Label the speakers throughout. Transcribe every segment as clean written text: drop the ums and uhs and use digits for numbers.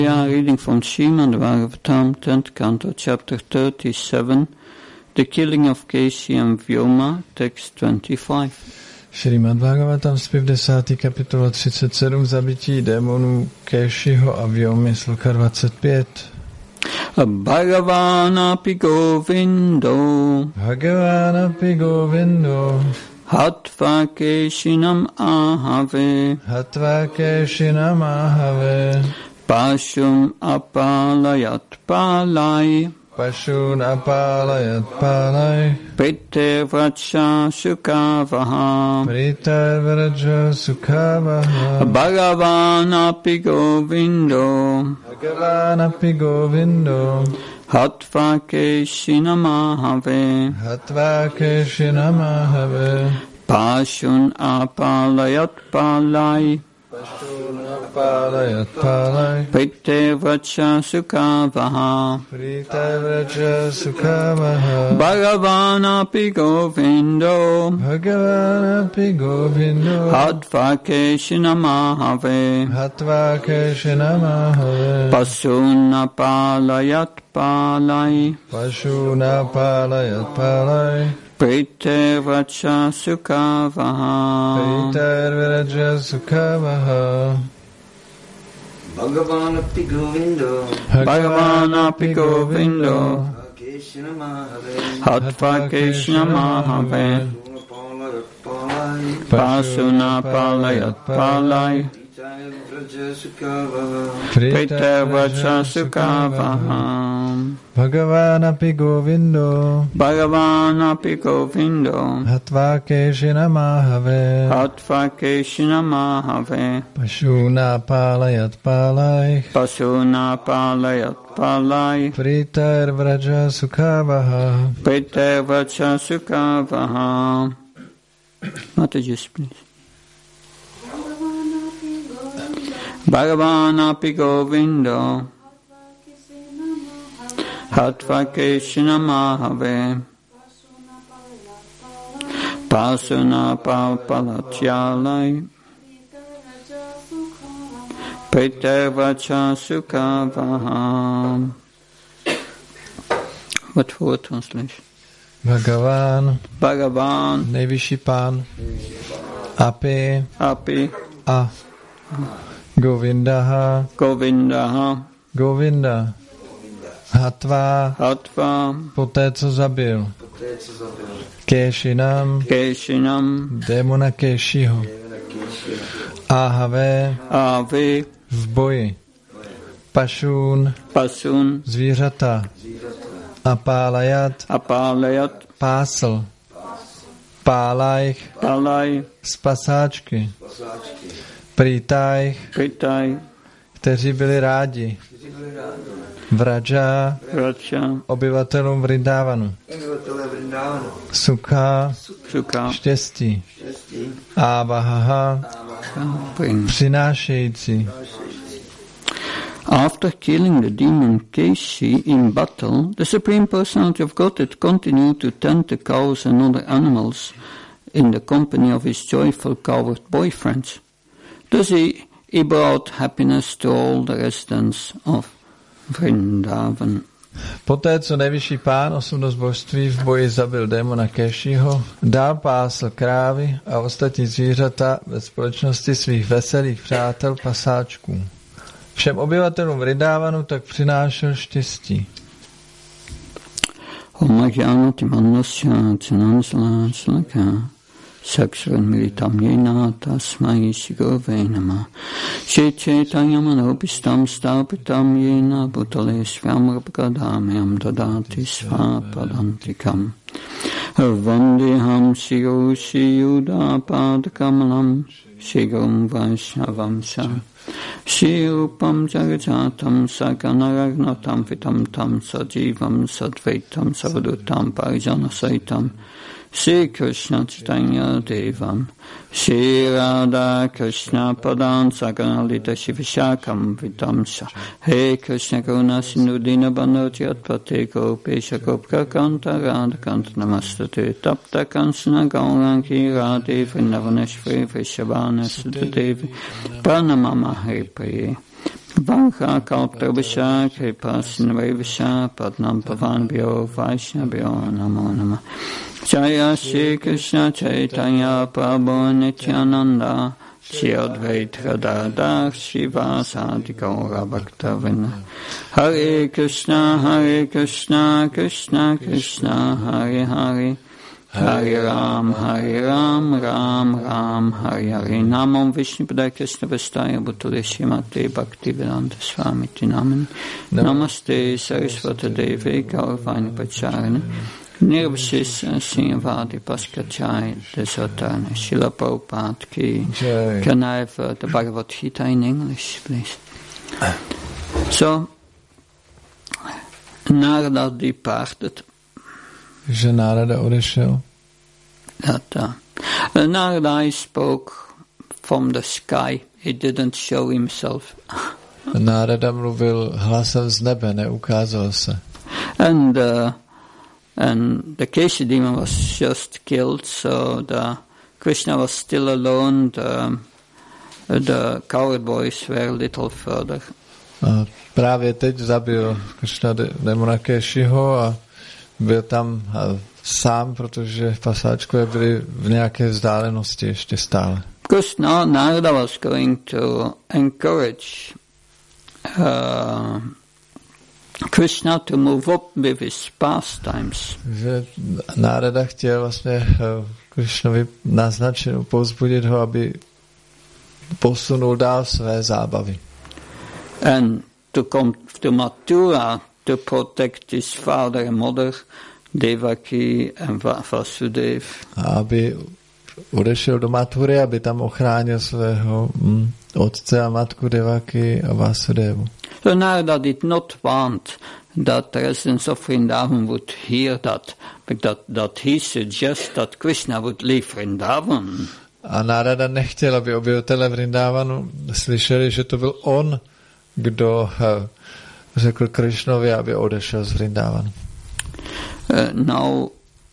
Speaker 1: Yeah, reading from Srimad Bhagavatam, 10th Canto, chapter 37, The Killing of Keshi and Vyoma, text 25.
Speaker 2: Srimad Bhagavatam, zpěv 10. kapitola 37, zabití démonů Keshiho a Vyomy, sloka 25.
Speaker 1: Bhagavanapi Govindo
Speaker 2: Bhagavanapi Govindo
Speaker 1: Hatva Keshinam Ahave
Speaker 2: Hatva Keshinam Ahave
Speaker 1: Pashum Apalayat Palai
Speaker 2: Pashun Apalayat Palai
Speaker 1: Prite Vracha Sukavaha
Speaker 2: Prita Vracha Sukavaha
Speaker 1: Bhagavanapi Govindo
Speaker 2: Bhagavanapi Govindo
Speaker 1: Hatva Keshinam Ahave
Speaker 2: Hatva Keshinam Ahave
Speaker 1: Pashun Apalayat Palai
Speaker 2: Pashun Apalayat Palai
Speaker 1: Prite Vracha Sukavaha
Speaker 2: Prita Vracha Sukavaha
Speaker 1: Bhagavanapi Govindo
Speaker 2: Bhagavanapi Govindo
Speaker 1: Hatva Keshinam Ahave
Speaker 2: Hatva Keshinam Ahave
Speaker 1: Pasuna Palayat Palai
Speaker 2: Pashuna Palayat Palai
Speaker 1: Prite Vracha Sukavaha
Speaker 2: Prita Vracha Sukavaha
Speaker 3: Bhagavanapi Govindo
Speaker 1: Bhagavanapi Govindo Hatva Keshinam Ahave Pasuna Palayat Palai Prite Vracha Sukavaha
Speaker 2: Bhagavanapi Govindo
Speaker 1: Bhagavanapi Govindo
Speaker 2: Hatva Keshinam Ahave
Speaker 1: Hatva Keshinam Ahave
Speaker 2: Pashuna Palayat Palai
Speaker 1: Pasuna Palayat Palai
Speaker 2: Prita Vracha Sukavaha
Speaker 1: Prite Vracha Sukavaha. Mataji, please. Bhagavanapi Govindo Hatva Keshinam Ahave Pasuna Papalathyalai Prite Vracha Sukavaha. What for translation? Bhagavan,
Speaker 2: nejvyšší pán, Api, a Govindaha, Govinda, Hatva, poté co zabil, Keshinam, démona Keshiho, Ahave, v boji, Pashun, zvířata, Apalayat, pásl, Pálaj, spasáčky, Pritaj, kteří byli rádi, Vraja, obyvatelům Vrindávanu, Sukha, štěstí, Avahaha, přinášející.
Speaker 1: After killing the demon Keshi in battle, the Supreme Personality of Godhead continued to tend the cows and other animals in the company of his joyful coward boyfriends. Thus he brought happiness to all the residents of Vrindavan.
Speaker 2: Poté, co nejvyšší pán osobnost božství v boji zabil démona Keshiho, dál pásl krávy a ostatní zvířata ve společnosti svých veselých přátel pasáčků. Všem obyvatelům Vrindávanu tak přinášel štěstí.
Speaker 1: Saksvan militam jena tasmai shigove nama Chaitanya manopistam stapitam jena bhutale svamrapakadamyam dadati svapadantikam Vandeham shigo shiyuda padakamalam shigom vaishnavam sa Shirupam jagajatam saganaragnatam vitam tam sajivam sadvaitam savadutam parijana saitam Shri Krishna Chaitanya Devam Shri Radha Krishna Padan Saganalita Shivashakam Vidamsa He Krishna Karuna Sindhu Dinabandho Jatpate Gopesha Gopka Kanta Radha Kanta Namastate Tapta Kansana Gaurangi Radhe Vrindavaneshvari Vishabhana Sudadevi Pranamama Haripriye Vancha kalprabhasha kripasinvevasha padnam pavanbhyo vaishnavyo namo nama. Jaya Shri Krishna Chaitanya Prabhu Nityananda Shri Advaita Gadadhar Srivasadi Gaura Bhaktavinda. Hare Krishna Krishna Krishna Hare Hare Hare Ram, Ram Ram, Hare Hare. Namam Vishnupadaya Krishna Vastaya Bhutale Srimate Bhaktivedanta Swami Tinamani. Namaste Saraswata Devi Gauravani Pacharani. Nirvashis Srinivadi Paskachai Desatana. Srila Prabhupada ki. Can I have the Bhagavad Gita in English, please? So, Narada departed.
Speaker 2: Že Narada odešel.
Speaker 1: Narada spoke from the sky. He didn't show himself.
Speaker 2: Narada mluvil hlasem z nebe, neukázal se.
Speaker 1: And the Keshi demon was just killed, so the Krishna was still alone. The coward boys were a little further.
Speaker 2: A právě teď zabil Krishna demona Keshiho a byl tam sám, protože pasáčkové byly v nějaké vzdálenosti ještě stále.
Speaker 1: Because now Narada was going to encourage Krishna to move up with his pastimes.
Speaker 2: Že Narada chtěl vlastně Krishnovi naznačit, povzbudit ho, aby posunul dál své zábavy.
Speaker 1: And to come to Mathura to protect his father and mother, Devaki and Vasudeva.
Speaker 2: A aby odešel do Mathury, aby tam ochránil svého otce a matku Devaki a Vasudevu.
Speaker 1: So Narada did not want that the residents of Vrindavan would hear that, but that he suggests that Krishna would leave Vrindavan.
Speaker 2: A Narada nechtěl, aby obyvatele Vrindavanu slyšeli, že to byl on, kdo řekl Krishnovi, aby odešel z Vrindavanu.
Speaker 1: Now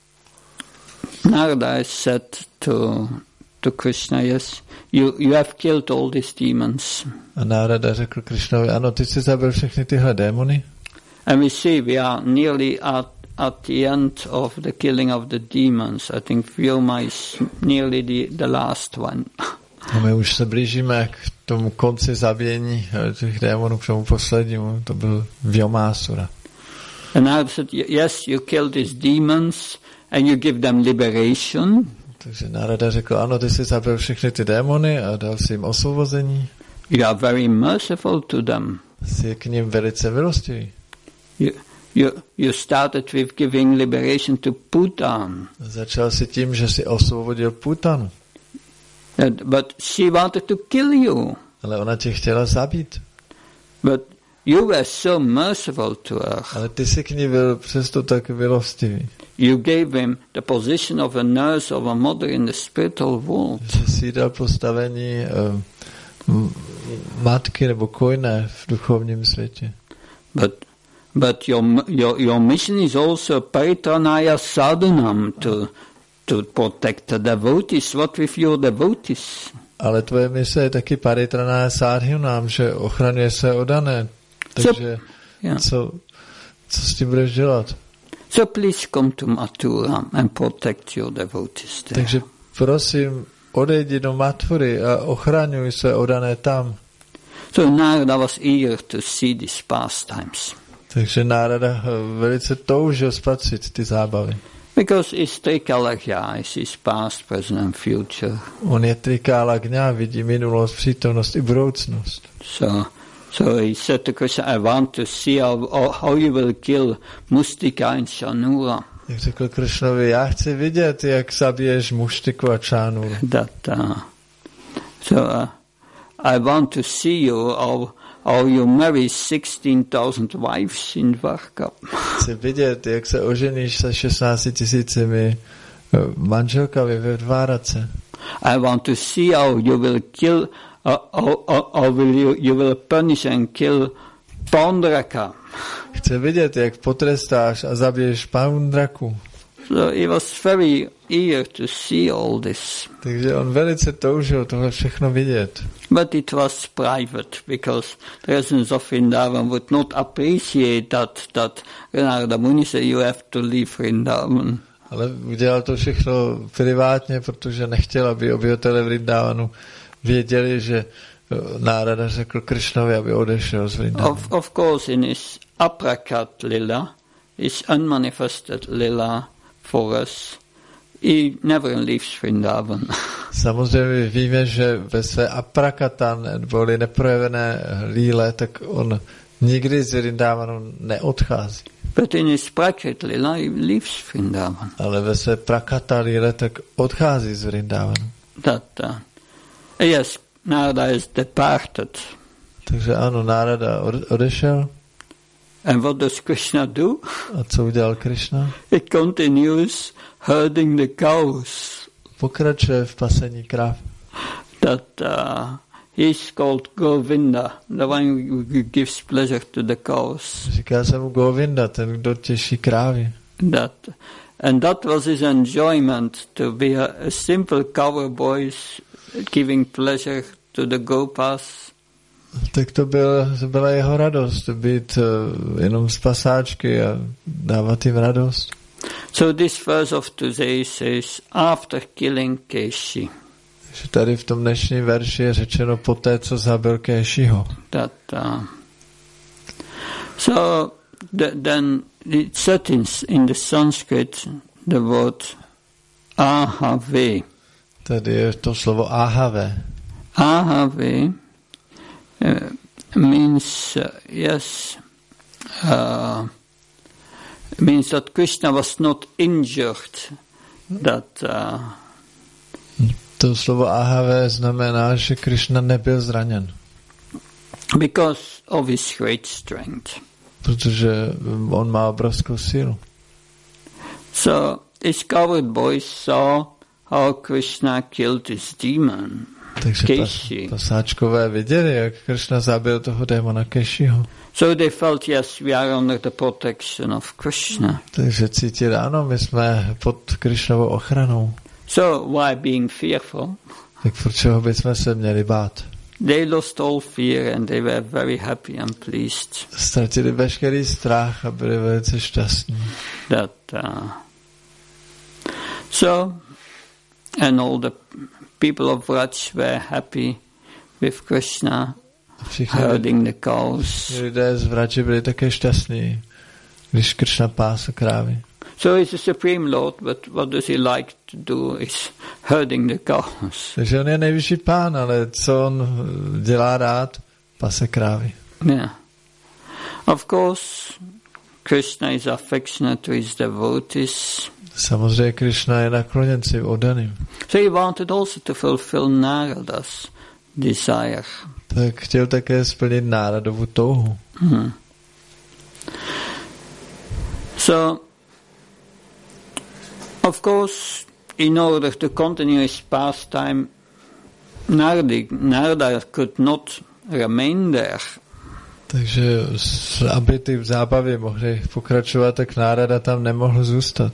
Speaker 1: Narada said to Krishna, yes, you have killed all these demons.
Speaker 2: A Narada řekl Krishnovi, ano, ty jsi zabil všechny tyhle démony.
Speaker 1: And we see we are nearly at the end of the killing of the demons. I think Vyoma is nearly the last one.
Speaker 2: A my už se blížíme k tomu konci zabíjení těch démonů, k tomu poslednímu, to byl Vyomásura.
Speaker 1: And Narada said, yes, you kill these demons and you give them liberation.
Speaker 2: Takže Narada řekl, ano, ty jsi zabil všechny ty démony a dal si jim osvobození.
Speaker 1: You are very merciful to them.
Speaker 2: Jsi k nim velice milostivý.
Speaker 1: You started with giving liberation to Putan.
Speaker 2: Začal si tím, že si osvobodil Putanu.
Speaker 1: But she wanted to kill you.
Speaker 2: Ale ona tě chtěla zabít.
Speaker 1: But you were so merciful to her.
Speaker 2: Ale ty jsi k ní byl přesto tak milostivý.
Speaker 1: You gave him the position of a nurse of a mother in the spiritual world.
Speaker 2: Že jsi dal postavení matky nebo kojné v duchovním světě.
Speaker 1: But your mission is also paritranaya sadhanam to protect the devotees. What with your devotees?
Speaker 2: Ale tvoje mise je taky paritranaya sadhanam, že ochraňuje se odané. Takže co s tím budeš dělat?
Speaker 1: So please come to Mathura and protect your devotees there.
Speaker 2: Takže prosím, odejdi do Mathury a ochraňuj se odané tam.
Speaker 1: So Narada was eager to see these pastimes.
Speaker 2: Takže Narada velice toužil spatřit ty zábavy.
Speaker 1: Because it's Trikalagya, it's his past, present and future.
Speaker 2: On je Trikalagya, vidí minulost, přítomnost i budoucnost.
Speaker 1: So he said to Krishna, I want to see how you will kill Mustika and Shanura.
Speaker 2: Jak řekl Krishnovi, já chci vidět, jak zabiješ Muštiku a Čánuru.
Speaker 1: I want to see you how you marry 16,000 wives in Dvarka.
Speaker 2: Chci vidět, jak se oženíš se 16 000 manželkami ve Dvárace.
Speaker 1: I want to see how you will kill, you will punish and kill Paundraka.
Speaker 2: Chci vidět, jak potrestáš a zabiješ Paundraku.
Speaker 1: So he was very eager to see all this.
Speaker 2: Takže on velice toužil tohle všechno vidět.
Speaker 1: But it was private, because the residents of Vrindavan would not appreciate that Narada Muni said, you have to leave Vrindavan.
Speaker 2: Ale udělal to všechno privátně, protože nechtěl, aby obyvatelé Vrindavanu věděli, že Nárada řekl Krishnovi, aby odešel z Vrindavanu.
Speaker 1: Of course, in his aprakat lila, his unmanifested lila for us, he never leaves Vrindavan.
Speaker 2: Samozřejmě víme, že ve své aprakatan, neboli neprojevené líle, tak on nikdy z Vrindavanu neodchází.
Speaker 1: But in his prakat lila, he leaves Vrindavan.
Speaker 2: Ale ve své prakata líle, tak odchází z Vrindavanu.
Speaker 1: Yes, Narada is departed.
Speaker 2: Takže ano, Nárada odešel.
Speaker 1: And what does Krishna do?
Speaker 2: A co udělal Krishna?
Speaker 1: He continues herding the cows.
Speaker 2: Pokračuje v pasení krav.
Speaker 1: He's called Govinda, the one who gives pleasure to the cows.
Speaker 2: Říká se mu Govinda, ten, kdo těší krávy.
Speaker 1: And that was his enjoyment, to be a simple cowboy giving pleasure to the gopas.
Speaker 2: Tak to byla jeho radost, být jenom z pasáčky a dávat jim radost.
Speaker 1: So this verse of today says, after killing Keshi.
Speaker 2: Takže tady v tom dnešním verši je řečeno poté, co zabil Keshiho.
Speaker 1: Then it said in the Sanskrit the word ahave.
Speaker 2: Tady je to slovo ahave.
Speaker 1: Ahave means means that Krishna was not injured.
Speaker 2: To slovo ahave znamená, že Krishna nebyl zraněn.
Speaker 1: Because of his great strength.
Speaker 2: Protože on má obrovskou sílu.
Speaker 1: So his coward boys saw how Krishna killed his demon.
Speaker 2: Takže pasáčkové viděli, jak Krishna zabil toho démona Keshiho.
Speaker 1: So they felt, yes, we are under the protection of Krishna.
Speaker 2: Takže cítili, ano, my jsme pod Krishnovou ochranou.
Speaker 1: So why being fearful?
Speaker 2: Tak proč bychom se měli bát?
Speaker 1: They lost all fear and they were very happy and pleased.
Speaker 2: Ztratili veškerý strach a byli velice šťastní.
Speaker 1: And all the people of Vraj were happy with Krishna herding the cows.
Speaker 2: Lidé z Vraji byli také šťastní, když Krishna pásl krávy.
Speaker 1: So he's the Supreme Lord, but what does he like to do is herding the cows.
Speaker 2: Takže on je nejvyšší pán, ale co on dělá rád? Pase krávy.
Speaker 1: Yeah. Of course, Krishna is affectionate to his devotees.
Speaker 2: Samozřejmě Krishna je nakloněn svým oddaným.
Speaker 1: So he wanted also to fulfill Narada's desire.
Speaker 2: Tak chtěl také splnit Náradovu touhu.
Speaker 1: So, of course, in order to continue his pastime, Narada could not remain there.
Speaker 2: Takže aby ty zábavy mohly pokračovat, tak Nárada tam nemohl zůstat.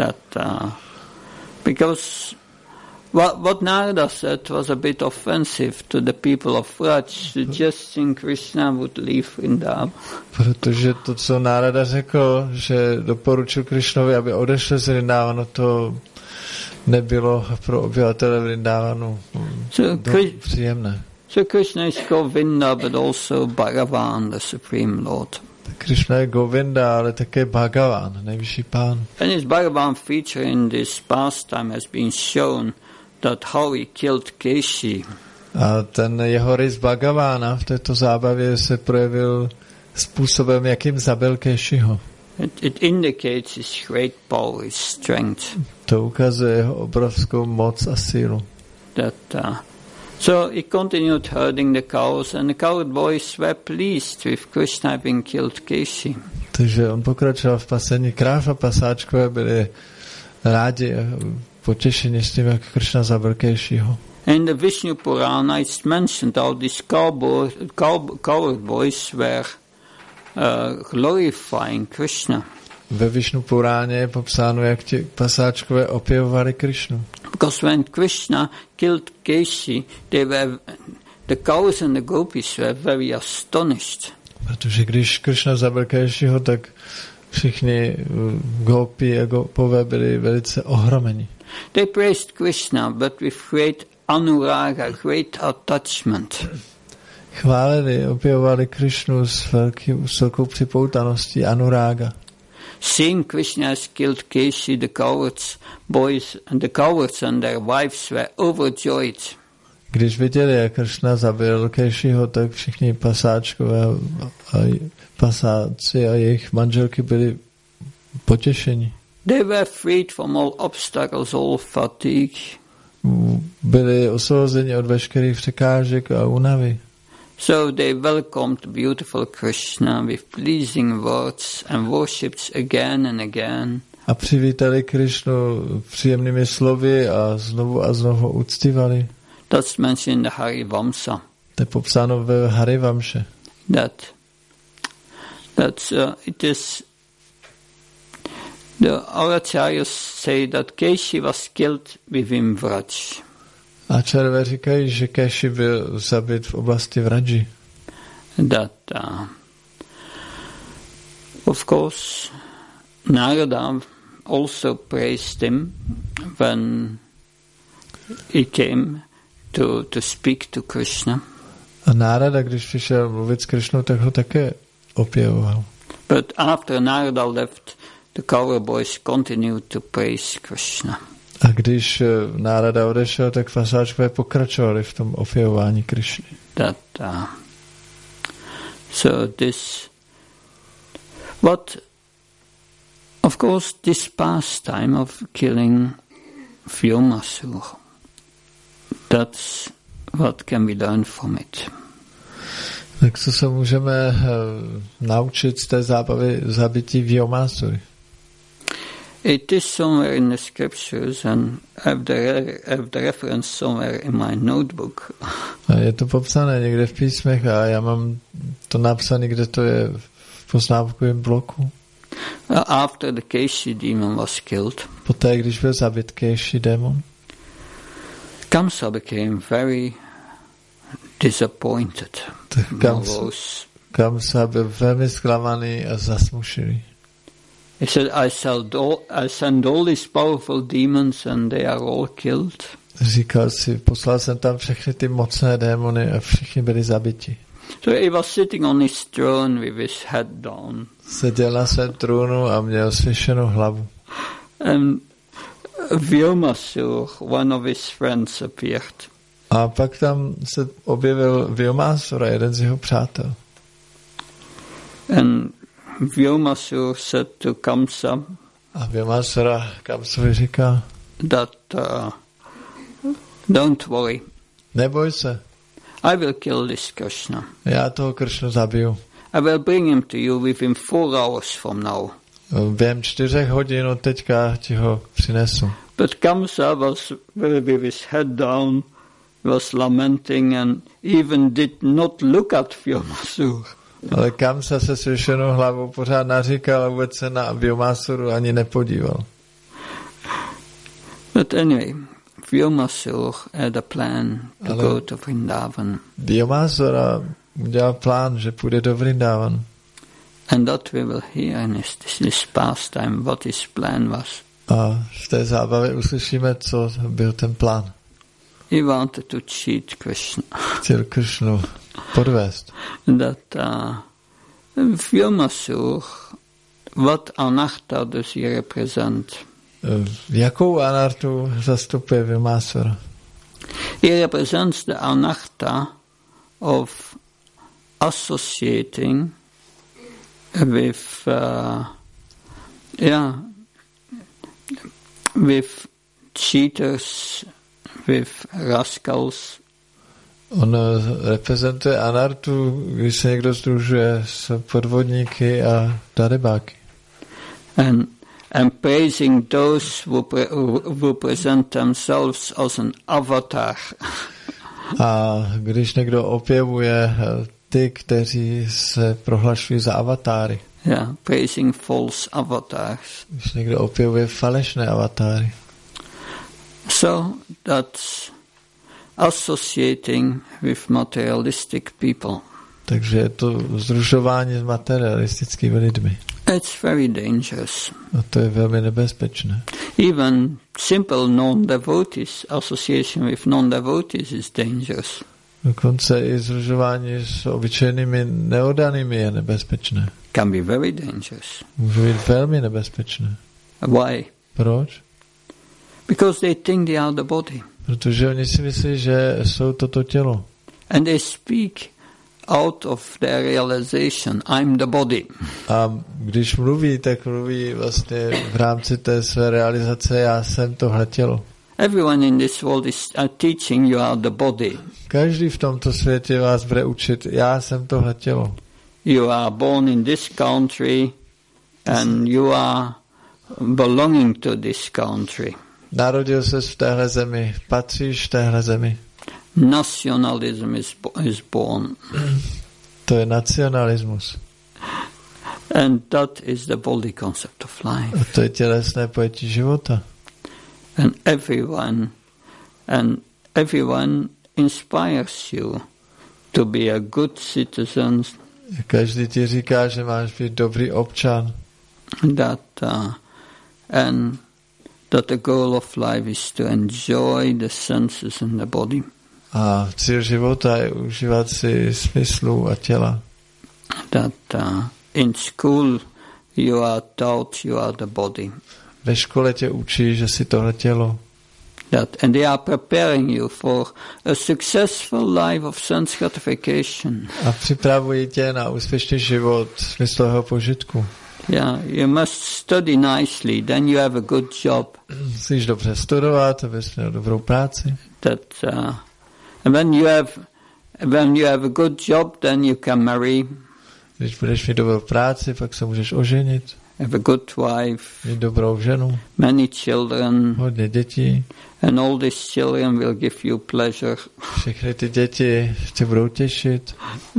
Speaker 1: Because what Narada said was a bit offensive to the people of Vraj, suggesting Krishna would leave Vrindavan.
Speaker 2: Protože to, co Nárada řekl, že doporučil Krishnovi, aby odešel z Vrindavanu, to nebylo pro obyvatele Vrindavanu příjemné.
Speaker 1: So Krishna is Govinda, but also Bhagavan, the Supreme Lord.
Speaker 2: Krishna je Govinda, ale také Bhagavan, nejvyšší pán.
Speaker 1: And his Bhagavan feature in this pastime has been shown that how he killed Keshi.
Speaker 2: A ten jeho rys Bhagavana v této zábavě se projevil způsobem, jakým zabil Keshiho.
Speaker 1: It indicates his great power, his strength.
Speaker 2: To ukazuje jeho obrovskou moc a sílu.
Speaker 1: So he continued herding the cows, and the coward boys were pleased with Krishna having killed Keshi.
Speaker 2: Takže on pokračoval v pasení kráv a pasáčkové byli rádi a potěšení s tím, jak Krishna zabil Keshiho.
Speaker 1: In the Vishnu Purana it's mentioned how these coward boys were glorifying Krishna.
Speaker 2: ve Višnu Puráně je popsáno, jak ti pasáčkové opěvovali Krišnu.
Speaker 1: Because when Krishna killed Keshi, the cows and the gopis were very astonished.
Speaker 2: Protože když Krishna zabil Keshiho, tak všichni gopi a gopové byli velice ohromeni.
Speaker 1: They praised Krishna, but with great anuraga, great attachment.
Speaker 2: Chválili, opěvovali Krišnu s velkou připoutaností, anurága.
Speaker 1: Seeing Krishna has killed Keshi, the cowards and their wives were overjoyed.
Speaker 2: Když viděli, jak Krishna zabil Keshiho, tak všichni pasáčkové a pasáci a jejich manželky byli potěšeni.
Speaker 1: They were freed from all obstacles, all fatigue.
Speaker 2: Byli osvobozeni od veškerých překážek a únavy.
Speaker 1: So they welcomed beautiful Krishna with pleasing words and worshipped again and again.
Speaker 2: A přivítali Krišnu příjemnými slovy a znovu uctívali.
Speaker 1: That's mentioned in the Harivamsa.
Speaker 2: To je popsáno ve Harivamše.
Speaker 1: It is the Acharyas say that Keshi was killed within Vraj.
Speaker 2: Acharyavé říkají, že Keshi byl zabit v oblasti Vraji.
Speaker 1: Of course, Narada also praised him when he came to speak to Krishna.
Speaker 2: A Narada, když přišel mluvit s Krishnou, tak ho také opěvoval.
Speaker 1: But after Narada left, the Kaura boys continued to praise Krishna.
Speaker 2: A když Narada odešel, tak pasáčkové pokračovali v tom opěvování Krišny.
Speaker 1: Of course, this pastime of killing Vyomasur, that's what can be learned from it.
Speaker 2: Tak co se můžeme naučit z té zábavy zabití Vyomasury?
Speaker 1: It is somewhere in the scriptures and I have the reference somewhere in my notebook.
Speaker 2: A je to popsané někde v písmech a já mám to napsané, kde to je v poznámkovém bloku.
Speaker 1: After the Keshi demon was killed,
Speaker 2: poté, když byl zabit Keshi démon,
Speaker 1: Kamsa became very disappointed.
Speaker 2: Kamsa byl velmi zklamaný a zasmušený.
Speaker 1: He said, I send all these powerful demons and they are all killed.
Speaker 2: Říkal si, poslal jsem tam všechny ty mocné démony a všichni byli zabiti.
Speaker 1: So he was sitting on his throne with his head down.
Speaker 2: Seděl na svém trůnu a měl svěšenou hlavu.
Speaker 1: And Vyomasur, one of his friends, appeared.
Speaker 2: A pak tam se objevil Vyomasura, jeden z jeho přátel.
Speaker 1: And Vyomasur said to Kamsa,
Speaker 2: a Vyomasura Kamsovi říká,
Speaker 1: that don't worry.
Speaker 2: Neboj se.
Speaker 1: I will kill this Krishna.
Speaker 2: Já toho Krishnu zabiju.
Speaker 1: I will bring him to you within 4 hours from now.
Speaker 2: Během 4 hodin od teďka ti ho přinesu.
Speaker 1: But Kamsa was with his head down, was lamenting and even did not look at Vyomasur.
Speaker 2: Ale Kamsa se svěšenou hlavou pořád naříkal a vůbec se na Vyomasuru ani nepodíval.
Speaker 1: But anyway, Vyomasur had a plan to go to Vrindavan.
Speaker 2: Vyomasura udělal plán, že půjde do Vrindavan.
Speaker 1: And that we will hear in this pastime what his plan was.
Speaker 2: A v té zábavě uslyšíme, co byl ten plán.
Speaker 1: He wanted to cheat Krishna.
Speaker 2: Chtěl Krishnu podvést.
Speaker 1: That Vyomasur, what anartha does he represent?
Speaker 2: Jakou anartu zastupuje Vyomasura?
Speaker 1: He represents the anartha of associating with with cheaters, with rascals.
Speaker 2: On reprezentuje anartu, když se někdo sdružuje s podvodníky a darebáky.
Speaker 1: And praising those who present themselves as an avatar.
Speaker 2: A když někdo opěvuje ty, kteří se prohlašují za avatáry.
Speaker 1: Yeah, praising false avatars.
Speaker 2: Když někdo opěvuje falešné avatáry.
Speaker 1: So that's associating with materialistic people.
Speaker 2: Takže je to sdružování s materialistickými lidmi.
Speaker 1: It's very dangerous.
Speaker 2: A to je velmi nebezpečné.
Speaker 1: Even simple non-devotees, association with non-devotees is dangerous.
Speaker 2: Dokonce i sdružování s obyčejnými neoddanými je nebezpečné.
Speaker 1: Can be very dangerous.
Speaker 2: Může být velmi nebezpečné.
Speaker 1: Why?
Speaker 2: Proč?
Speaker 1: Because they think they are the body.
Speaker 2: Protože oni si myslí, že jsou toto tělo.
Speaker 1: And they speak out of their realization, I'm the body.
Speaker 2: A když mluví, tak mluví vlastně v rámci té své realizace, já jsem tohle tělo.
Speaker 1: Everyone in this world is teaching you are the body.
Speaker 2: Každý v tomto světě vás bude učit, já jsem tohle tělo.
Speaker 1: You are born in this country and you are belonging to this country.
Speaker 2: Narodil ses v téhle zemi, patříš téhle zemi.
Speaker 1: Nationalism is born.
Speaker 2: To je nacionalismus.
Speaker 1: And that is the body concept of life.
Speaker 2: A to je tělesné pojetí života.
Speaker 1: And everyone inspires you to be a good citizen.
Speaker 2: Každý ti říká, že máš být dobrý občan.
Speaker 1: That the goal of life is to enjoy the senses and the body.
Speaker 2: A cíl života je užívat si smyslu a těla.
Speaker 1: That in school you are taught you are the body.
Speaker 2: Ve škole tě učí, že jsi tohle tělo.
Speaker 1: And they are preparing you for a successful life of sense gratification.
Speaker 2: A připravují tě na úspěšný život smyslového požitku.
Speaker 1: Yeah, you must study nicely, then you have a good job.
Speaker 2: Musíš dobře studovat, abys měl dobrou práci.
Speaker 1: And when you have a good job, then you can marry.
Speaker 2: Když budeš mít dobrou práci, pak se můžeš oženit.
Speaker 1: Have a good wife.
Speaker 2: Mít dobrou ženu.
Speaker 1: Many children.
Speaker 2: Hodně dětí.
Speaker 1: And all these children will give you pleasure.
Speaker 2: Všechny ty děti tě budou těšit.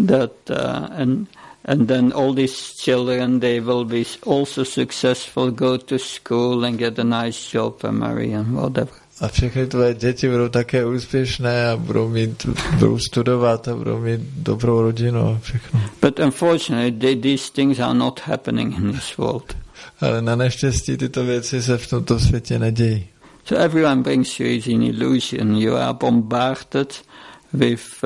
Speaker 1: And then all these children, they will be also successful, go to school and get a nice job and marry and whatever.
Speaker 2: A všechny tvoje děti budou také úspěšné a budou studovat a budou mít dobrou rodinu a všechno.
Speaker 1: But unfortunately, these things are not happening in this world.
Speaker 2: Ale na neštěstí tyto věci se v tomto světě nedějí.
Speaker 1: So everyone brings you in illusion. You are bombarded with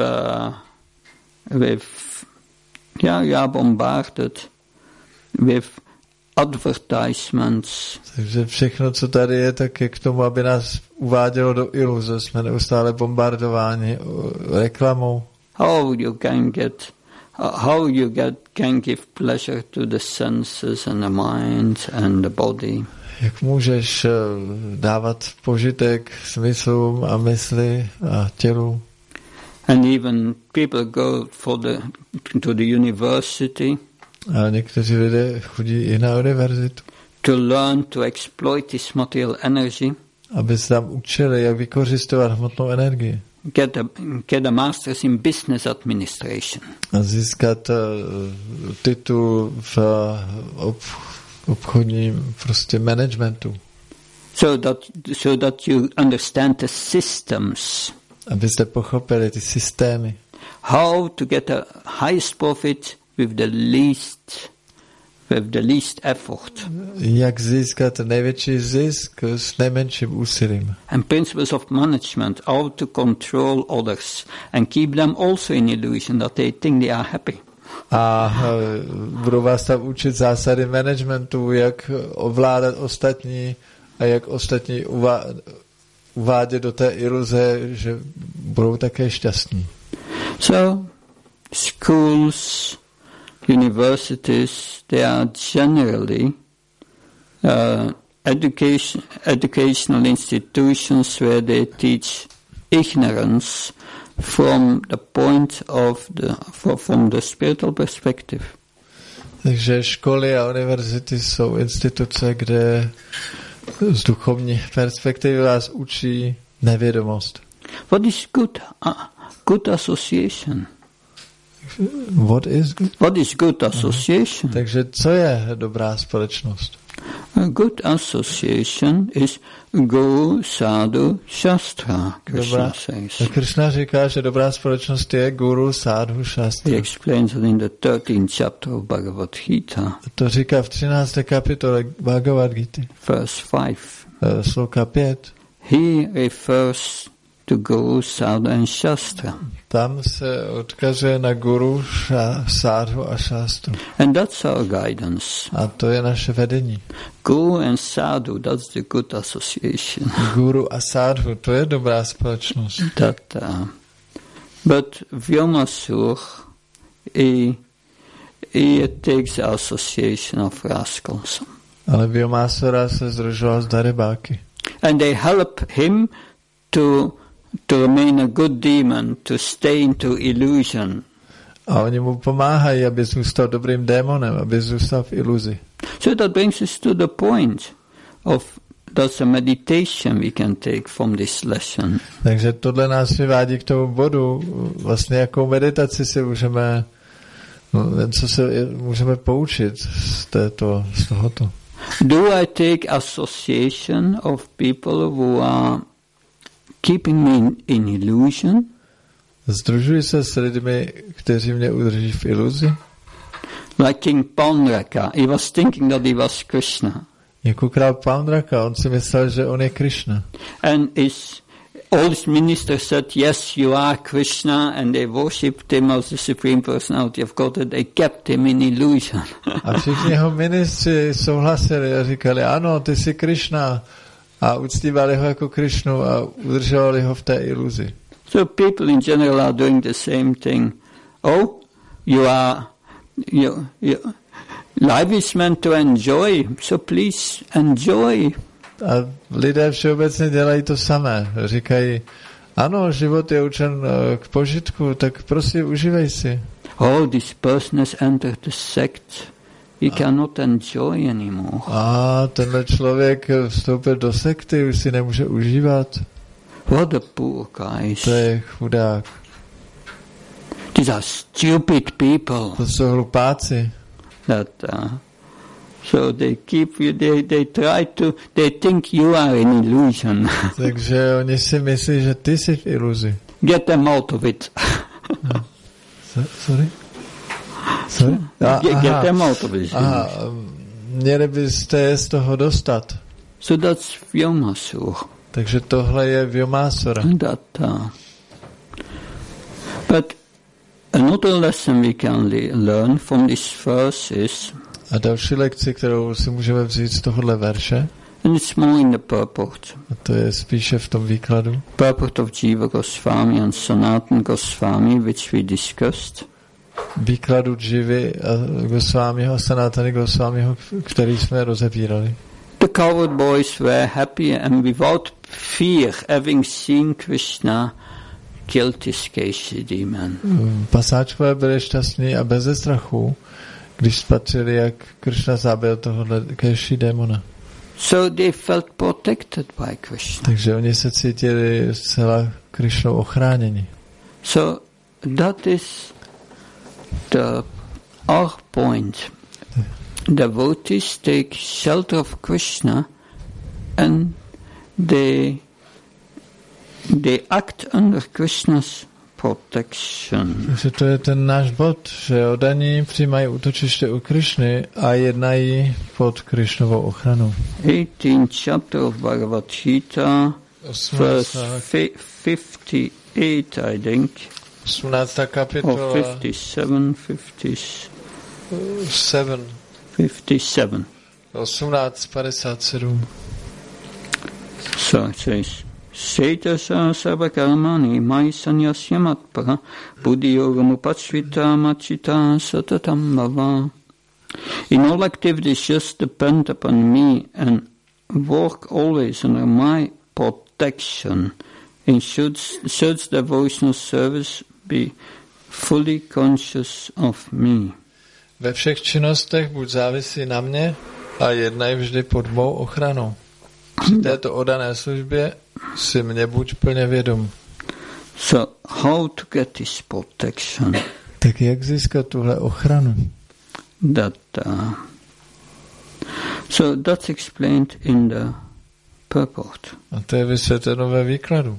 Speaker 1: advertisements.
Speaker 2: Takže všechno, co tady je, tak je k tomu, aby nás uvádělo do iluze. Jsme neustále bombardováni reklamou.
Speaker 1: How you can give pleasure to the senses and the mind and the body.
Speaker 2: Jak můžeš dávat požitek smyslům a mysli a tělu?
Speaker 1: And even people go to the university.
Speaker 2: A někteří lidé chodí i na univerzitu.
Speaker 1: To learn to exploit this material energy.
Speaker 2: Aby se tam učili, jak vykořistovat hmotnou energii.
Speaker 1: Get a master's in business administration.
Speaker 2: A získat titul v obchodním prostě managementu.
Speaker 1: So that you understand the systems.
Speaker 2: Abyste pochopili ty systémy.
Speaker 1: How to get a highest profit with the least effort.
Speaker 2: Jak získat největší zisk s nejmenším úsilím.
Speaker 1: And principles of management, how to control others and keep them also in illusion that they think they are happy.
Speaker 2: A budou vás tam učit zásady managementu, jak ovládat ostatní a jak ostatní uvádět do té iluze, že budou také šťastní.
Speaker 1: So, schools, universities, they are generally educational institutions where they teach ignorance from the point of from the spiritual perspective.
Speaker 2: Takže školy a univerzity jsou instituce, kde z duchovní perspektivy vás učí nevědomost.
Speaker 1: What is good association? What is good association?
Speaker 2: Takže co je dobrá společnost?
Speaker 1: A good association is Guru, Sadhu, Shastra, Krishna says.
Speaker 2: Krishna říká, že dobrá společnost je Guru, Sadhu, Shastra.
Speaker 1: He explains it in the 13th chapter of Bhagavad Gita.
Speaker 2: To říká v 13. kapitole Bhagavad Gita.
Speaker 1: Verse 5.
Speaker 2: Sloka 5.
Speaker 1: He refers to Guru, Sadhu and Shastra.
Speaker 2: Tam se odkazuje na Guru, Sadhu a Shastru.
Speaker 1: And that's our guidance.
Speaker 2: A to je naše vedení.
Speaker 1: Guru and Sadhu, that's the good association.
Speaker 2: Guru a Sadhu, to je dobrá společnost.
Speaker 1: But Vyomasur, he takes the association of rascals.
Speaker 2: Ale Vyomasura se združoval s darebáky.
Speaker 1: And they help him to remain a good demon, to stay into illusion.
Speaker 2: A oni mu pomáhají, aby zůstal dobrým démonem, aby zůstal v iluzi.
Speaker 1: So that brings us to the point of that's a meditation we can take from this lesson.
Speaker 2: Takže tohle nás vyvádí k tomu bodu, vlastně jakou meditaci si můžeme poučit z tohoto.
Speaker 1: Do I take association of people who are keeping me in illusion?
Speaker 2: Združuji se s lidmi, kteří mě udrží v iluzi?
Speaker 1: Like King Paundraka, he was thinking that he was Krishna.
Speaker 2: Jako král Paundraka, on si myslel, že on je Krishna.
Speaker 1: And all his ministers said, yes, you are Krishna, and they worshipped him as the Supreme Personality of Godhead. They kept him in illusion.
Speaker 2: A všichni jeho ministři souhlasili a říkali, ano, ty jsi Krishna. A uctívali ho jako Krishnu a udržovali ho v té iluzi.
Speaker 1: So people in general are doing the same thing. Oh, life is meant to enjoy, so please enjoy.
Speaker 2: A lidé všeobecně dělají to samé. Říkají, ano, život je určen k požitku, tak prosím, užívej si.
Speaker 1: Oh, this person has entered the sect. He cannot enjoy anymore.
Speaker 2: A tenhle člověk vstoupil do sekty, už si nemůže užívat.
Speaker 1: What a poor guy.
Speaker 2: To je chudák.
Speaker 1: These are stupid people.
Speaker 2: To jsou hlupáci.
Speaker 1: So they keep you, they think you are in illusion.
Speaker 2: Takže oni si myslí, že ty jsi v iluzi.
Speaker 1: Get them out of it.
Speaker 2: Sorry?
Speaker 1: Get them out of it.
Speaker 2: Měli byste je z toho dostat.
Speaker 1: So that's Vyomasur.
Speaker 2: Takže tohle je Vyomasura.
Speaker 1: But another lesson we can learn from this verse is,
Speaker 2: a další lekci, kterou si můžeme vzít z tohohle verše,
Speaker 1: and it's more in the purport.
Speaker 2: A to je spíše v tom výkladu.
Speaker 1: Purport of Jiva Goswami and Sanatana Goswami, which we discussed.
Speaker 2: Výkladu Jivy Goswamiho a Sanatana Goswamiho, který jsme rozebírali.
Speaker 1: The cowherd boys were happy and without fear, having seen Krishna, killed this Keshi demon.
Speaker 2: Pasáčkové byli šťastní a beze strachu, když spatřili, jak Krishna zabil tohohle Keshi démona.
Speaker 1: So they felt protected by Krishna.
Speaker 2: Takže oni se cítili zcela Krishnou ochráněni.
Speaker 1: So that is our point. Devotees take shelter of Krishna and they act under Krishna's protection.
Speaker 2: Takže to je ten náš bod, že oddaní přijímají útočiště u Krishny a jednají pod Krishnovou ochranou.
Speaker 1: 18th chapter of Bhagavad Gita, verse 58, I think.
Speaker 2: 18. kapitola.
Speaker 1: 57.
Speaker 2: 18:57.
Speaker 1: So it says, Setasa sarvakarmani mai sanyasya matpara buddhiyogamupachvita machita satatam bhava. In all activities just depend upon me and work always under my protection. In such devotional service be fully conscious of me.
Speaker 2: Ve všech činnostech buď závisí na mě a jednaj vždy pod mou ochranou. Při této oddané službě si mě buď plně vědom.
Speaker 1: So how to get this protection?
Speaker 2: Tak jak získat tuhle ochranu?
Speaker 1: So that's explained in the purport.
Speaker 2: A to je vysvětleno ve výkladu.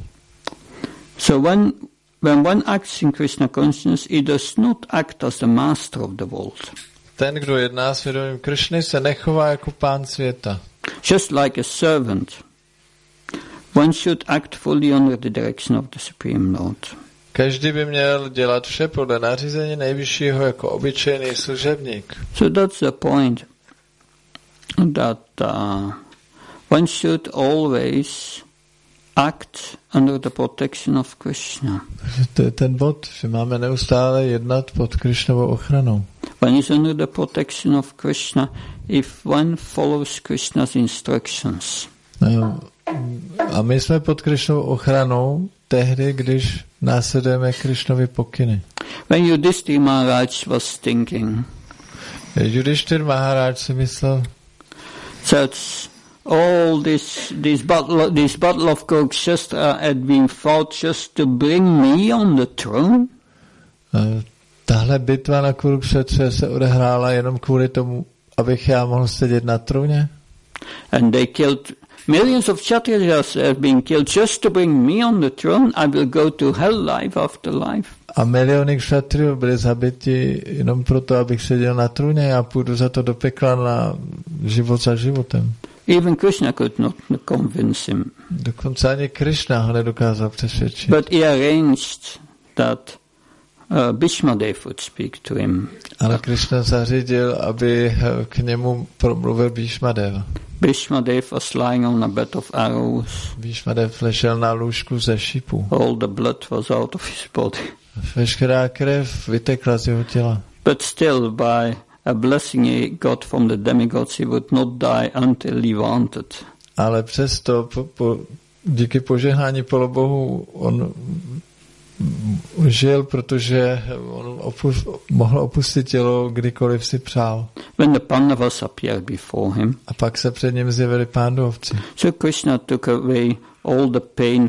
Speaker 1: So when one acts in Krishna consciousness, he does not act as the master of the world.
Speaker 2: Ten, kdo jedná s vědomím Kršny, se nechová jako pán světa.
Speaker 1: Just like a servant, one should act fully under the direction of the Supreme Lord.
Speaker 2: Každý by měl dělat vše podle nařízení nejvyššího jako obyčejný služebník.
Speaker 1: So that's the point, that one should always act under the protection of Krishna.
Speaker 2: To je ten bod, že máme neustále jednat pod Krishnovou ochranou.
Speaker 1: One is under the protection of Krishna if one follows Krishna's instructions.
Speaker 2: A my jsme pod Krishnovou ochranou tehdy, když následujeme Krishnovy pokyny.
Speaker 1: When Yudhishthira Maharaj was thinking,
Speaker 2: Yudhishthira Maharaj si myslel,
Speaker 1: that all this battle of Kurukshetra had been fought just to bring me on the throne.
Speaker 2: Tahle bitva na Kurukšetře se odehrála jenom kvůli tomu, abych já mohl sedět na trůně.
Speaker 1: And they killed millions of Kshatriyas have been killed just to bring me on the throne. I will go to hell life after life.
Speaker 2: A miliony kšatriů byly zabiti jenom proto, abych seděl na trůně. Já půjdu za to do pekla na život za životem.
Speaker 1: Even Krishna could not convince him.
Speaker 2: Dokonce ani Krishna ho nedokázal přesvědčit.
Speaker 1: But he arranged that Bhishmadev would speak to him.
Speaker 2: Ale Krishna zařídil, aby k němu promluvil Bhishmadeva.
Speaker 1: Bhishmadev was lying on a bed of arrows.
Speaker 2: Bhishmadev ležel na lůžku ze šípů.
Speaker 1: All the blood was out of his body.
Speaker 2: Veškerá krev vytekla z jeho těla.
Speaker 1: But still, by a blessing he got from the demigods, he would not die until he wanted.
Speaker 2: Ale přesto díky požehnání polobohu on žil, protože on mohl opustit tělo, kdykoliv si přál.
Speaker 1: When the Pandavas appeared before him,
Speaker 2: a pak se před ním zjevili Pándovci.
Speaker 1: So Krishna took away all the pain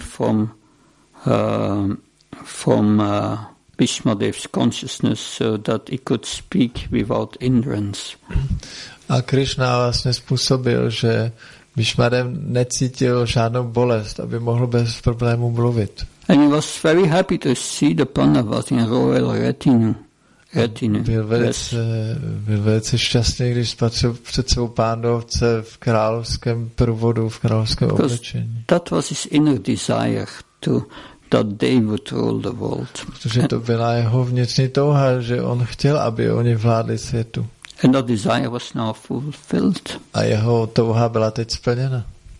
Speaker 1: from Bhishmadev's consciousness so that he could speak without hindrance.
Speaker 2: A Krishna vlastně způsobil, že Bhishmadev necítil žádnou bolest, aby mohl bez problémů mluvit.
Speaker 1: And he was very happy to see the Pandavas in royal retinue.
Speaker 2: Byl velice šťastný, když spatřil před svou Pándovce v královském průvodu, v královském oblečení.
Speaker 1: That was his inner desire that they would rule the world.
Speaker 2: Protože to byla jeho vnitřní touha, že on chtěl, aby oni vládli světu.
Speaker 1: And that desire was now fulfilled.
Speaker 2: A jeho touha byla teď splněna.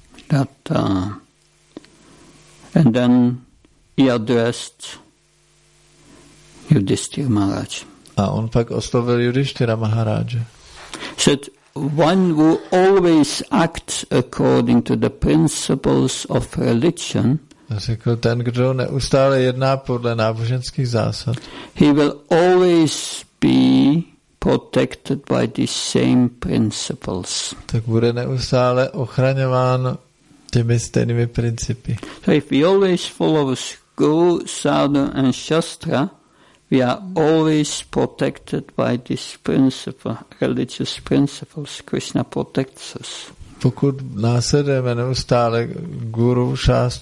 Speaker 1: And then he addressed Yudhishthira Maharaj.
Speaker 2: A on pak oslovil Yudhishthira Maharaja.
Speaker 1: Said, one who always acts according to the principles of religion,
Speaker 2: řekl, ten, kdo neustále jedná podle náboženských zásad,
Speaker 1: he will always be protected by the same principles.
Speaker 2: Tak bude neustále ochraňován těmi stejnými principy.
Speaker 1: So if we always follow Guru, Sadhu and Shastra, we are always protected by this principle, religious principles. Krishna protects us.
Speaker 2: Pokud následujeme neustále Guru,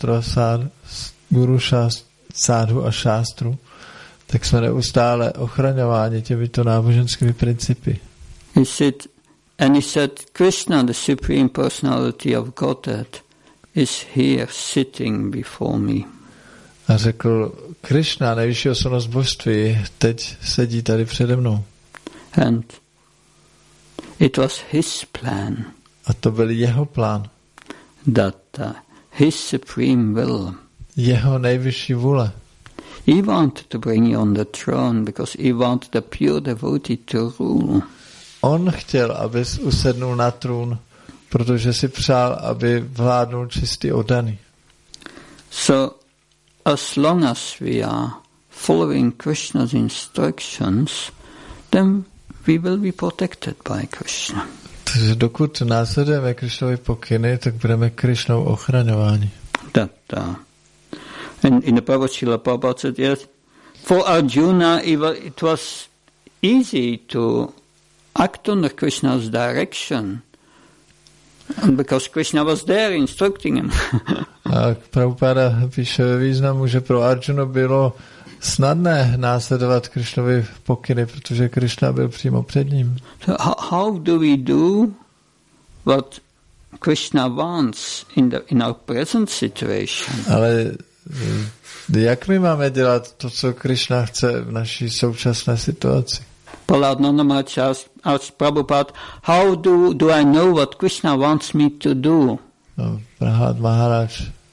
Speaker 2: Sadhu a Šástru, tak jsme neustále ochraňováni těmito náboženskými principy.
Speaker 1: He said, Krishna, the Supreme Personality of Godhead, is here sitting before me.
Speaker 2: A řekl, Krishna, nejvyšší osobnost božství, teď sedí tady přede mnou.
Speaker 1: And it was his plan.
Speaker 2: A to byl jeho plán.
Speaker 1: That his supreme will.
Speaker 2: Jeho nejvyšší vůle.
Speaker 1: He wanted to bring you on the throne because he wanted the pure devotee to rule.
Speaker 2: On chtěl, abys usednul na trůn, protože si přál, aby vládnul čistý oddaný.
Speaker 1: So, as long as we are following Krishna's instructions, then we will be protected by Krishna.
Speaker 2: Takže dokud následujeme Krishnovy pokyny, tak budeme Krishnou ochraňováni.
Speaker 1: And in the Prabhupada, Srila Prabhupada said, yes, For Arjuna, it was easy to act under Krishna's direction, because Krishna was there instructing him.
Speaker 2: A Prabhupada píše ve významu, že pro Arjunu bylo snadné následovat Krishnovy pokyny, protože Krishna byl přímo před ním.
Speaker 1: So how do we do what Krishna wants in our present situation?
Speaker 2: Ale jak my máme dělat to, co Krishna chce v naší současné situaci?
Speaker 1: Prahlāda Maharaj asked Prabhupada, how do I know what Krishna wants me to do?
Speaker 2: No, Prahlāda Maharaj.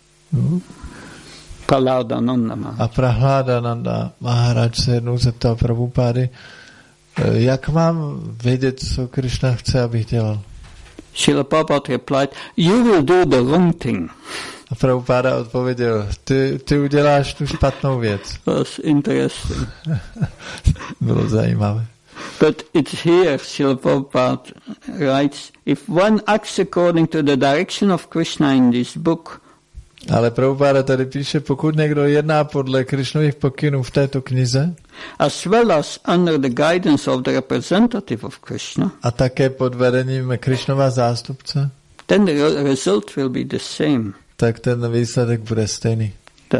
Speaker 1: A
Speaker 2: Prahlāda Maharaj se jednou zeptal Prabhupády, jak mám vědět, co Krishna chce, abych dělal?
Speaker 1: Srila Prabhupada replied, you will do the wrong thing.
Speaker 2: A Prabhupáda odpověděl, ty uděláš tu špatnou věc.
Speaker 1: Was interesting.
Speaker 2: Bylo zajímavé.
Speaker 1: But it's here, Srila Prabhupada writes, if one acts according to the direction of Krishna in this book,
Speaker 2: ale Prabhupada tady píše, pokud někdo jedná podle Krishnových pokynů v této knize,
Speaker 1: as well as under the guidance of the representative of Krishna,
Speaker 2: a také pod vedením Krishnova zástupce,
Speaker 1: then the result will be the same.
Speaker 2: Tak ten výsledek bude stejný.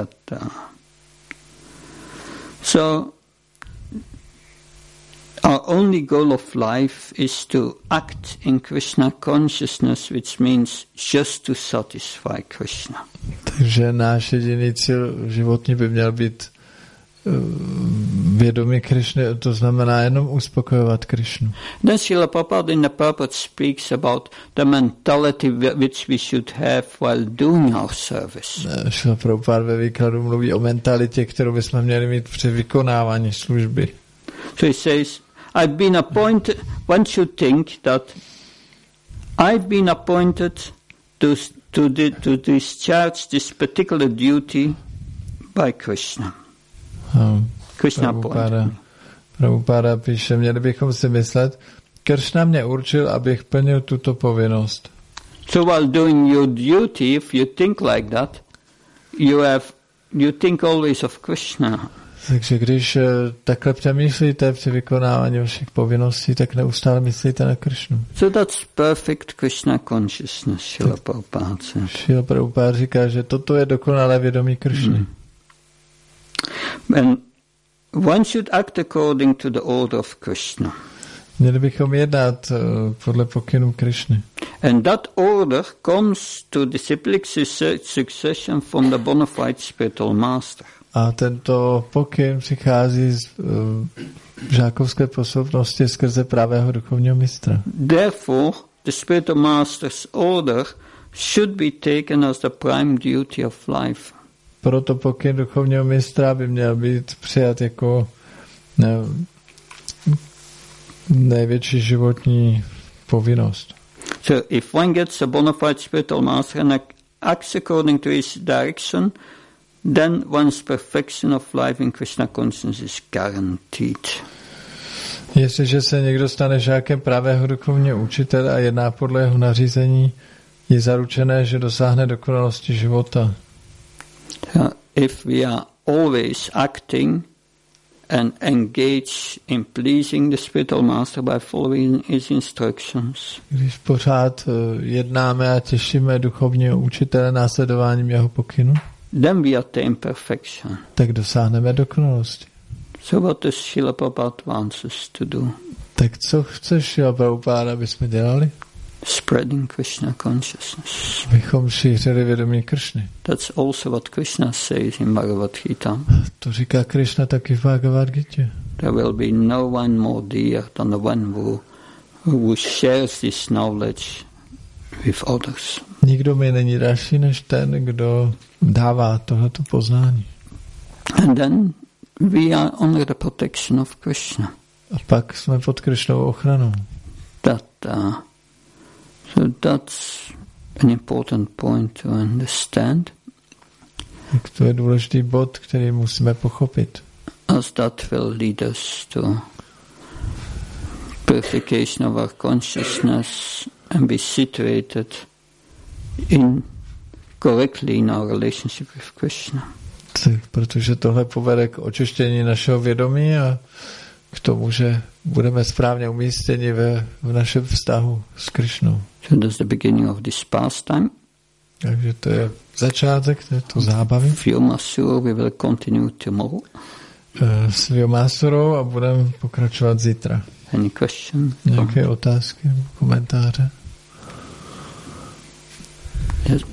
Speaker 1: So, our only goal of life is to act in Krishna consciousness, which means just to satisfy Krishna.
Speaker 2: Takže náš jediný cíl životní by měl být vědomí Krishny, to znamená jenom uspokojovat Krishnu.
Speaker 1: Then Srila Prabhupada in the purport speaks about the mentality which we should have while doing our service.
Speaker 2: Srila Prabhupada ve výkladu mluví o mentalitě, kterou bychom měli mít při vykonávání služby.
Speaker 1: So he says, I've been appointed, one should think that I've been appointed to discharge this particular duty by Krishna. Krishna
Speaker 2: Prabhupada píše, měli bychom si myslet, Krishna mě určil, abych plnil tuto povinnost.
Speaker 1: So while doing your duty, if you think like that, you think always of Krishna.
Speaker 2: Takže když takhle přemýšlíte při vykonávání vašich povinností, tak neustále myslíte na Krishnu.
Speaker 1: So that's perfect Krishna consciousness, Srila Prabhupada.
Speaker 2: Srila Prabhupada říká, že toto je dokonalé vědomí Krishny.
Speaker 1: And one should act according to the order of Krishna.
Speaker 2: Měli bychom jednat podle pokynů Krishny.
Speaker 1: And that order comes to disciplic succession from the bona fide spiritual master.
Speaker 2: A tento pokyn přichází z žákovské posloupnosti skrze pravého duchovního mistra.
Speaker 1: Therefore, the spiritual master's order should be taken as the prime duty of life.
Speaker 2: Proto pokyn duchovního mistra by měl být přijat jako největší životní povinnost.
Speaker 1: So if one gets a bona fide spiritual master and acts according to his direction, then one's perfection of life in Krishna consciousness is guaranteed.
Speaker 2: Jestliže se někdo stane žákem pravého duchovního učitele a jedná podle jeho nařízení, je zaručené, že dosáhne dokonalosti života.
Speaker 1: If we are always acting and engage in pleasing the spiritual master by following his instructions,
Speaker 2: když pořád jednáme a těšíme duchovního učitele následováním jeho pokynu,
Speaker 1: then we attain perfection.
Speaker 2: Tak dosáhneme dokonalosti.
Speaker 1: So what does Srila Prabhupada wants us to do?
Speaker 2: Tak co chce Srila Prabhupada, aby jsme dělali?
Speaker 1: Spreading Krishna consciousness.
Speaker 2: Bychom šířili vědomí Krishny.
Speaker 1: That's also what Krishna says in Bhagavad Gita.
Speaker 2: To říká Krishna taky v Bhagavad Gita.
Speaker 1: There will be no one more dear than the one who shares this knowledge with others.
Speaker 2: Nikdo mi není dražší než ten, kdo dává tohleto poznání.
Speaker 1: And then we are under the protection of Krishna.
Speaker 2: A pak jsme pod Krishnovou ochranou.
Speaker 1: So that's an important point to understand.
Speaker 2: Tak to je důležitý bod, který musíme pochopit.
Speaker 1: As that will lead us to purification of our consciousness and be situated correctly in our relationship with Krishna.
Speaker 2: protože tohle povede k očištění našeho vědomí a k tomu, že budeme správně umístěni v našem vztahu s Krišnou.
Speaker 1: So that's the beginning of this pastime.
Speaker 2: Takže to je začátek této zábavy.
Speaker 1: Vyomasuro we will continue tomorrow.
Speaker 2: S Vyomasurou a budeme pokračovat zítra.
Speaker 1: Any question?
Speaker 2: Nějaké otázky, komentáře?
Speaker 1: Yes.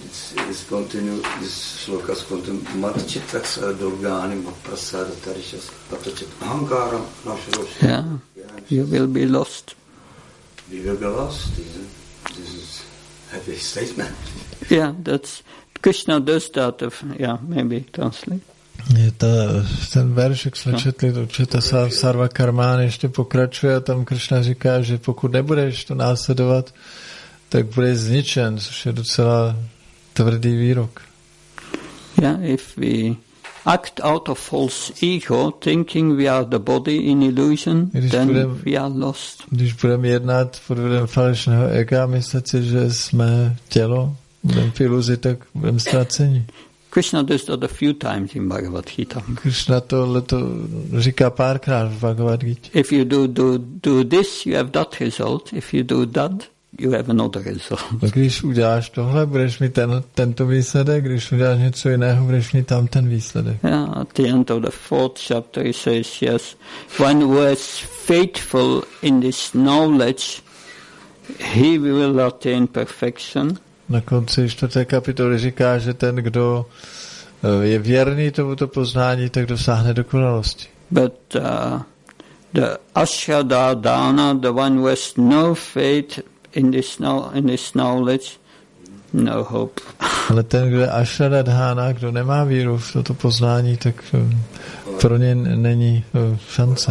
Speaker 3: This shlokas continue. Matchitax durgani prasada tarishas patachat ahankara nashurosh.
Speaker 1: Yeah, you will be lost.
Speaker 3: We will be lost. This is heavy statement.
Speaker 1: Yeah, that's Krishna does that. Maybe translate.
Speaker 2: Je ten verš, jak jsme četli, to četa Sarva Karmán ještě pokračuje a tam Krishna říká, že pokud nebudeš to následovat, tak budeš zničen, což je docela tvrdý výrok.
Speaker 1: Yeah, if we act out of false ego, thinking we are the body in illusion, then we are lost.
Speaker 2: Když budeme jednat pod vlivem falešného ega, myslet si, že jsme tělo, budeme v iluzi, tak budeme ztraceni.
Speaker 1: Krishna does that a few times in Bhagavad Gita.
Speaker 2: Krishna to říká párkrát v Bhagavad Gita.
Speaker 1: If you do this, you have that result. If you do that, you have another result.
Speaker 2: Když uděláš tohle, budeš mít tento výsledek, když uděláš něco jiného, budeš mít tam ten výsledek.
Speaker 1: Yeah, at the end of the 4th chapter he says, yes, one who is faithful in this knowledge, he will attain perfection.
Speaker 2: Na konci 4. kapitoly říká, že ten, kdo je věrný tomuto poznání, tak dosáhne dokonalosti.
Speaker 1: But the ashradadana, the one who has no faith in this knowledge, no hope.
Speaker 2: Ale ten, kdo je ashradadhana, kdo nemá víru v toto poznání, tak pro ně není šance.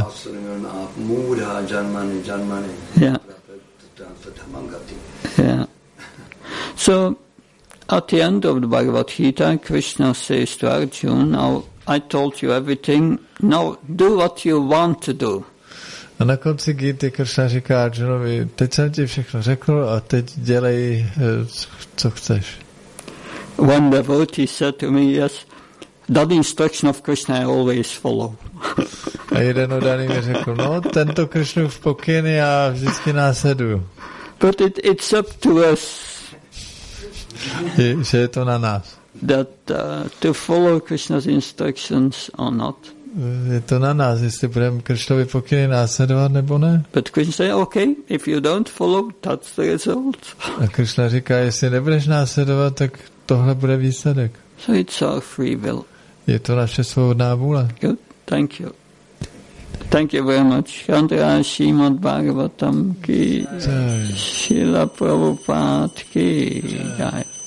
Speaker 1: Yeah. Yeah. So, at the end of the Bhagavad Gita, Krishna says to Arjuna, now I told you everything, now do what you want to do.
Speaker 2: A na konci Gity Krishna říká Arjunovi, teď jsem ti všechno řekl a teď dělej, co chceš.
Speaker 1: One devotee said to me, yes, that instruction of Krishna I always follow.
Speaker 2: A jeden odaný mi řekl, no, tento Krishnův pokyn já vždycky následuju.
Speaker 1: But it's up to us.
Speaker 2: Že je to na nás.
Speaker 1: That to follow Krishna's instructions or not.
Speaker 2: Je to na nás, jestli budeme Krishnovi pokyny následovat nebo ne.
Speaker 1: But Krishna say, okay, if you don't follow, that's the result.
Speaker 2: A Krishna říká, jestli nebudeš následovat, tak tohle bude výsledek.
Speaker 1: So it's our free will.
Speaker 2: Je to naše svobodná vůle.
Speaker 1: Good, thank you. Thank you very much. Chandra Srimad Bhagavatam ki, Srila Prabhupada ki.